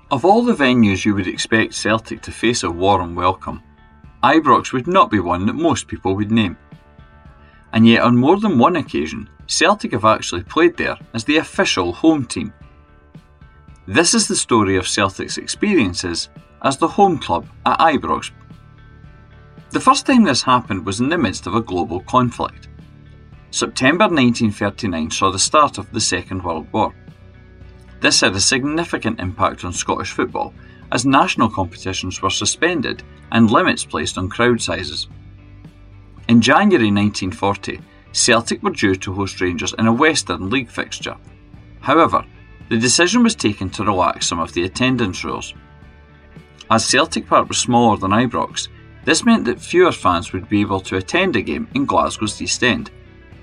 Of all the venues you would expect Celtic to face a warm welcome, Ibrox would not be one that most people would name. And yet on more than one occasion, Celtic have actually played there as the official home team. This is the story of Celtic's experiences as the home club at Ibrox. The first time this happened was in the midst of a global conflict. September 1939 saw the start of the Second World War. This had a significant impact on Scottish football, as national competitions were suspended and limits placed on crowd sizes. In January 1940, Celtic were due to host Rangers in a Western League fixture. However, the decision was taken to relax some of the attendance rules. As Celtic Park was smaller than Ibrox, this meant that fewer fans would be able to attend a game in Glasgow's East End.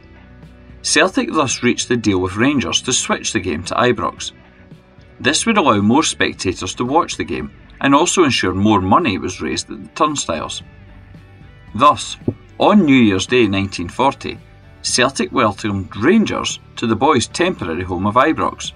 Celtic thus reached the deal with Rangers to switch the game to Ibrox. This would allow more spectators to watch the game and also ensure more money was raised at the turnstiles. Thus, on New Year's Day 1940, Celtic welcomed Rangers to the boys' temporary home of Ibrox.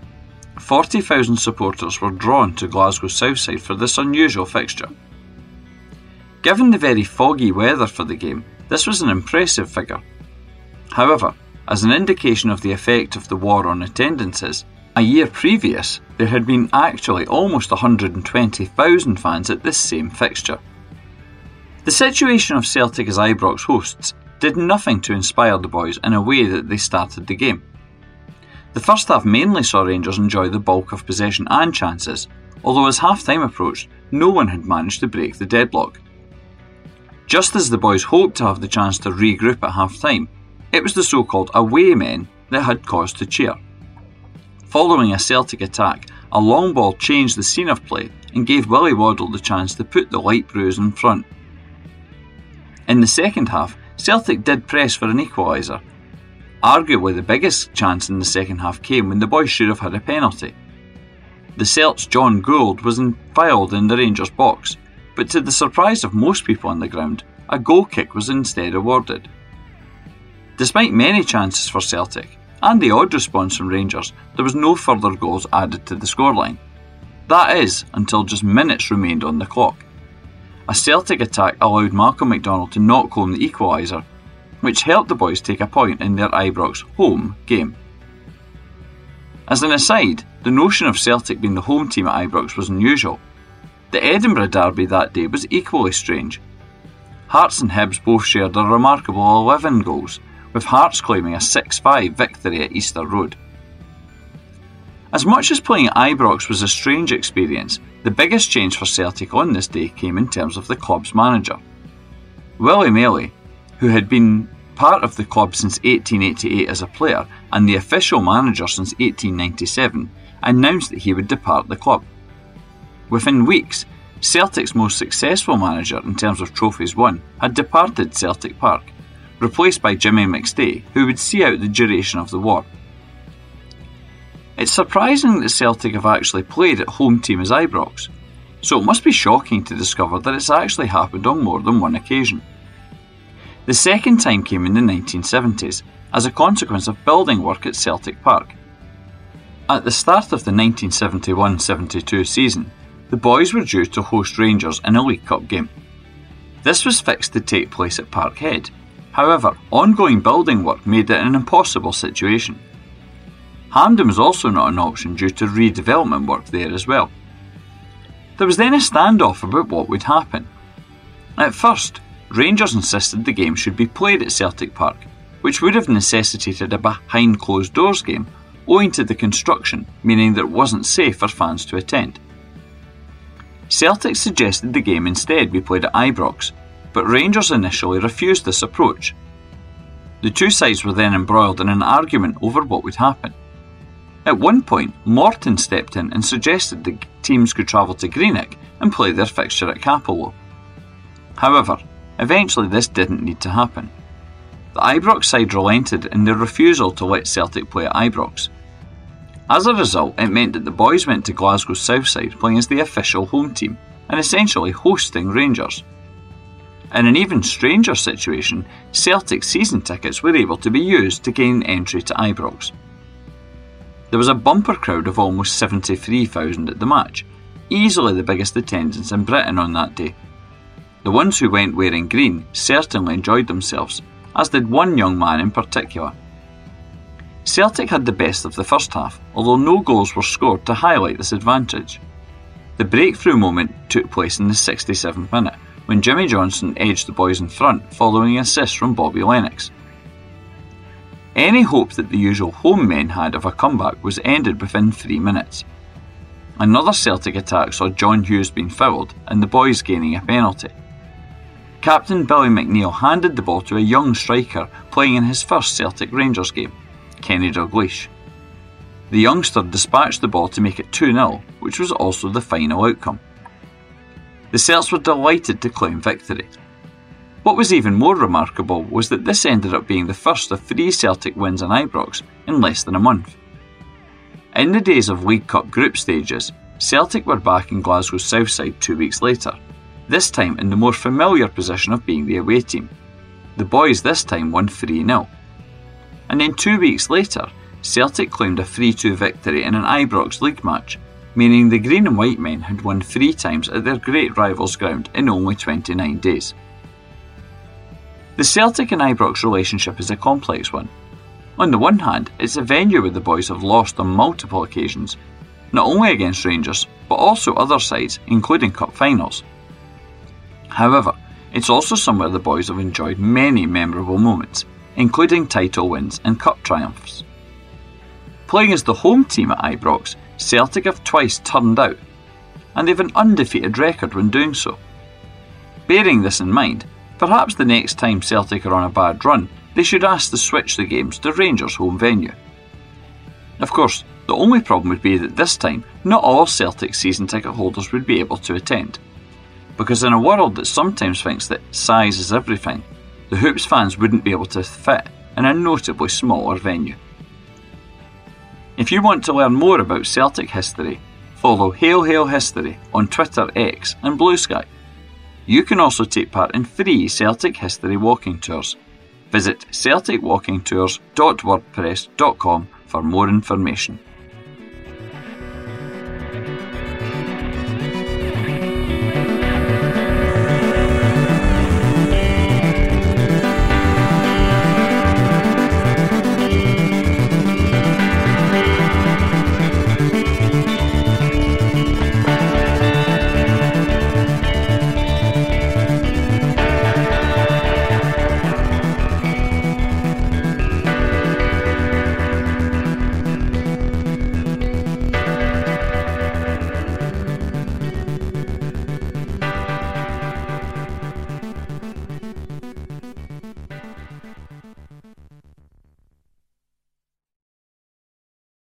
40,000 supporters were drawn to Glasgow's south side for this unusual fixture. Given the very foggy weather for the game, this was an impressive figure. However, as an indication of the effect of the war on attendances, a year previous there had been actually almost 120,000 fans at this same fixture. The situation of Celtic as Ibrox hosts did nothing to inspire the boys in a way that they started the game. The first half mainly saw Rangers enjoy the bulk of possession and chances, although as half-time approached, no one had managed to break the deadlock. Just as the boys hoped to have the chance to regroup at half-time, it was the so-called away men that had cause to cheer. Following a Celtic attack, a long ball changed the scene of play and gave Willie Waddle the chance to put the Light Blues in front. In the second half, Celtic did press for an equaliser. Arguably the biggest chance in the second half came when the boys should have had a penalty. The Celts' John Gould was fouled in the Rangers box, but to the surprise of most people on the ground, a goal kick was instead awarded. Despite many chances for Celtic, and the odd response from Rangers, there was no further goals added to the scoreline. That is, until just minutes remained on the clock. A Celtic attack allowed Malcolm McDonald to knock home the equaliser, which helped the boys take a point in their Ibrox home game. As an aside, the notion of Celtic being the home team at Ibrox was unusual. The Edinburgh derby that day was equally strange. Hearts and Hibs both shared a remarkable 11 goals, with Hearts claiming a 6-5 victory at Easter Road. As much as playing at Ibrox was a strange experience, the biggest change for Celtic on this day came in terms of the club's manager. Willie Maley, who had been part of the club since 1888 as a player and the official manager since 1897, announced that he would depart the club. Within weeks, Celtic's most successful manager in terms of trophies won had departed Celtic Park, replaced by Jimmy McStay, who would see out the duration of the war. It's surprising that Celtic have actually played at home team as Ibrox, so it must be shocking to discover that it's actually happened on more than one occasion. The second time came in the 1970s, as a consequence of building work at Celtic Park. At the start of the 1971-72 season, the boys were due to host Rangers in a League Cup game. This was fixed to take place at Parkhead. However, ongoing building work made it an impossible situation. Hampden was also not an option due to redevelopment work there as well. There was then a standoff about what would happen. At first, Rangers insisted the game should be played at Celtic Park, which would have necessitated a behind closed doors game, owing to the construction, meaning that it wasn't safe for fans to attend. Celtic suggested the game instead be played at Ibrox, but Rangers initially refused this approach. The two sides were then embroiled in an argument over what would happen. At one point, Morton stepped in and suggested the teams could travel to Greenock and play their fixture at Capello. However, eventually this didn't need to happen. The Ibrox side relented in their refusal to let Celtic play at Ibrox. As a result, it meant that the boys went to Glasgow's south side playing as the official home team and essentially hosting Rangers. In an even stranger situation, Celtic season tickets were able to be used to gain entry to Ibrox. There was a bumper crowd of almost 73,000 at the match, easily the biggest attendance in Britain on that day. The ones who went wearing green certainly enjoyed themselves, as did one young man in particular. Celtic had the best of the first half, although no goals were scored to highlight this advantage. The breakthrough moment took place in the 67th minute, when Jimmy Johnstone edged the boys in front following an assist from Bobby Lennox. Any hope that the usual home men had of a comeback was ended within 3 minutes. Another Celtic attack saw John Hughes being fouled and the boys gaining a penalty. Captain Billy McNeill handed the ball to a young striker playing in his first Celtic Rangers game, Kenny Dalglish. The youngster dispatched the ball to make it 2-0, which was also the final outcome. The Celts were delighted to claim victory. What was even more remarkable was that this ended up being the first of 3 Celtic wins in Ibrox in less than a month. In the days of League Cup group stages, Celtic were back in Glasgow's south side 2 weeks later, this time in the more familiar position of being the away team. The boys this time won 3-0. And then 2 weeks later, Celtic claimed a 3-2 victory in an Ibrox League match, meaning the green and white men had won 3 times at their great rivals' ground in only 29 days. The Celtic and Ibrox relationship is a complex one. On the one hand, it's a venue where the boys have lost on multiple occasions, not only against Rangers, but also other sides, including cup finals. However, it's also somewhere the boys have enjoyed many memorable moments, including title wins and cup triumphs. Playing as the home team at Ibrox, Celtic have twice turned out, and they've an undefeated record when doing so. Bearing this in mind, perhaps the next time Celtic are on a bad run, they should ask to switch the games to Rangers' home venue. Of course, the only problem would be that this time, not all Celtic season ticket holders would be able to attend. Because in a world that sometimes thinks that size is everything, the Hoops fans wouldn't be able to fit in a notably smaller venue. If you want to learn more about Celtic history, follow Hail Hail History on Twitter, X and Blue Sky. You can also take part in free Celtic history walking tours. Visit celticwalkingtours.wordpress.com for more information.